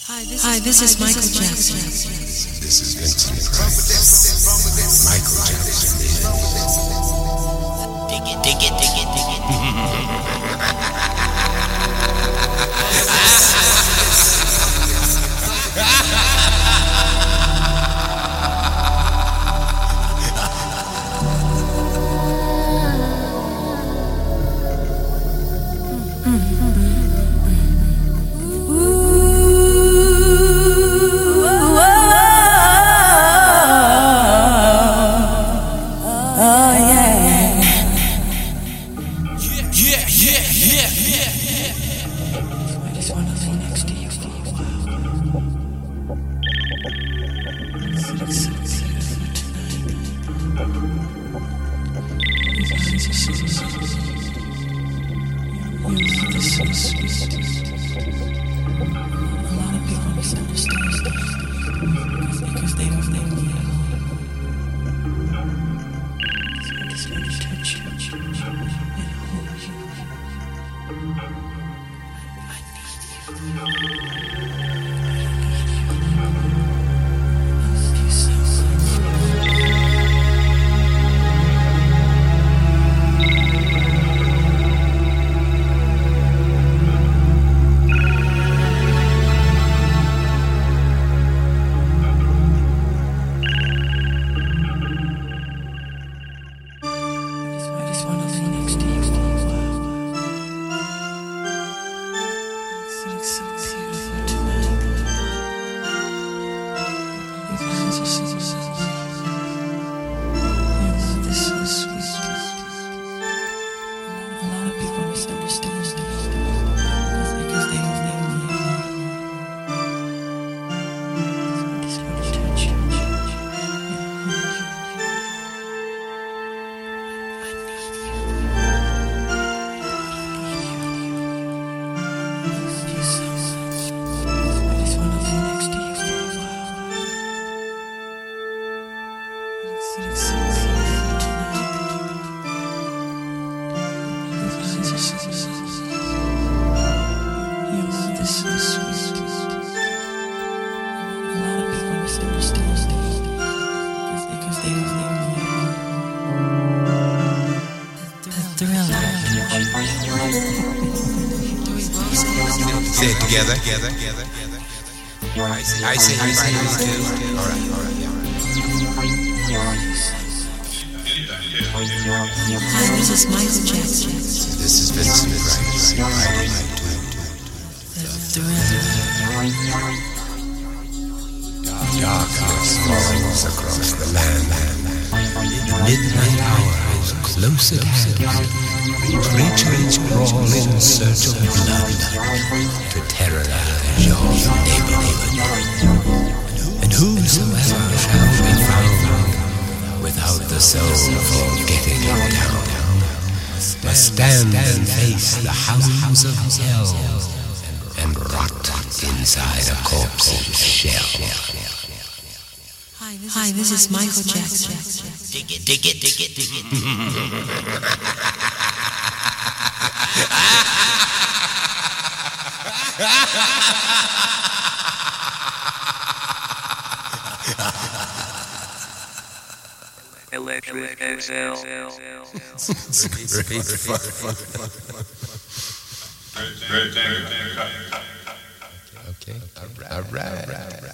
Hi, this is Michael Jackson. This is Vincent Price. Michael Jackson is. Dig it. Say it together. I say it too. All right. Hi, this is Michael Jackson. This is Vincent Price. Darkness falls across the land. Midnight hour is close at hand. Creatures crawl in search of blood to terrorize your neighborhood. And whosoever shall be found without the soul for getting it down must stand and face the hounds of hell and rot inside a corpse's shell. Hi, this is Michael Jackson. Dig it. Electric XL. It's great fun. Great, thank you. Okay, all right.